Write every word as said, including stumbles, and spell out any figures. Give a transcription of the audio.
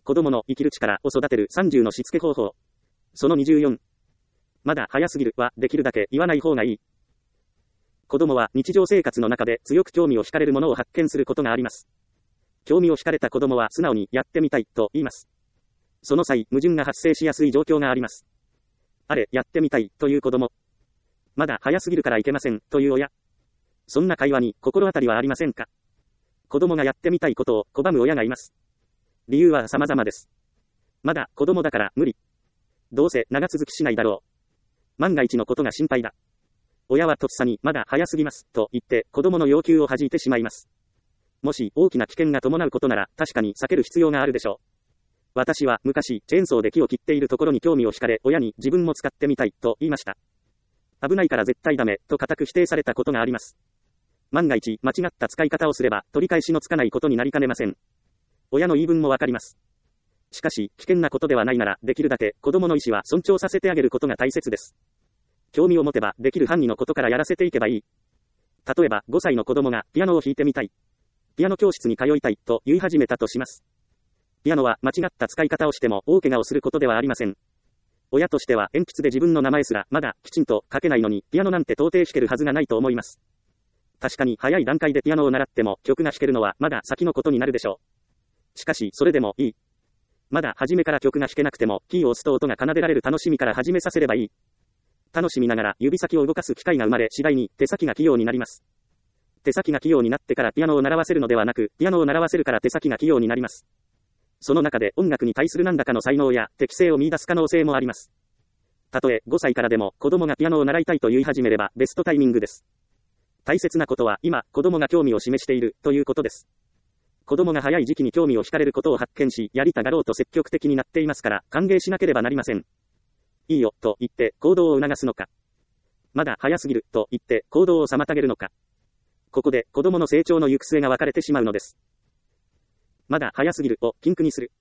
子供の生きる力を育てるさんじゅうのしつけ方法。そのにじゅうよん。まだ早すぎるはできるだけ言わない方がいい。子供は日常生活の中で強く興味を惹かれるものを発見することがあります。興味を惹かれた子供は素直にやってみたいと言います。その際、矛盾が発生しやすい状況があります。あれ、やってみたいという子供。まだ早すぎるからいけませんという親。そんな会話に心当たりはありませんか？子供がやってみたいことを拒む親がいます。理由は様々です。まだ子供だから無理。どうせ長続きしないだろう。万が一のことが心配だ。親はとっさにまだ早すぎますと言って子供の要求を弾いてしまいます。もし大きな危険が伴うことなら確かに避ける必要があるでしょう。私は昔チェーンソーで木を切っているところに興味を惹かれ親に自分も使ってみたいと言いました。危ないから絶対ダメと固く否定されたことがあります。万が一間違った使い方をすれば取り返しのつかないことになりかねません。親の言い分もわかります。しかし危険なことではないならできるだけ子供の意思は尊重させてあげることが大切です。興味を持てばできる範囲のことからやらせていけばいい。例えばごさいの子供がピアノを弾いてみたい。ピアノ教室に通いたいと言い始めたとします。ピアノは間違った使い方をしても大怪我をすることではありません。親としては鉛筆で自分の名前すらまだきちんと書けないのにピアノなんて到底弾けるはずがないと思います。確かに早い段階でピアノを習っても曲が弾けるのはまだ先のことになるでしょう。しかしそれでもいい。まだ初めから曲が弾けなくてもキーを押すと音が奏でられる楽しみから始めさせればいい。楽しみながら指先を動かす機会が生まれ次第に手先が器用になります。手先が器用になってからピアノを習わせるのではなく、ピアノを習わせるから手先が器用になります。その中で音楽に対する何らかの才能や適性を見出す可能性もあります。たとえごさいからでも子供がピアノを習いたいと言い始めればベストタイミングです。大切なことは今子供が興味を示しているということです。子供が早い時期に興味を惹かれることを発見し、やりたがろうと積極的になっていますから歓迎しなければなりません。いいよと言って行動を促すのか、まだ早すぎると言って行動を妨げるのか。ここで子供の成長の行く末が分かれてしまうのです。まだ早すぎるを禁句にする。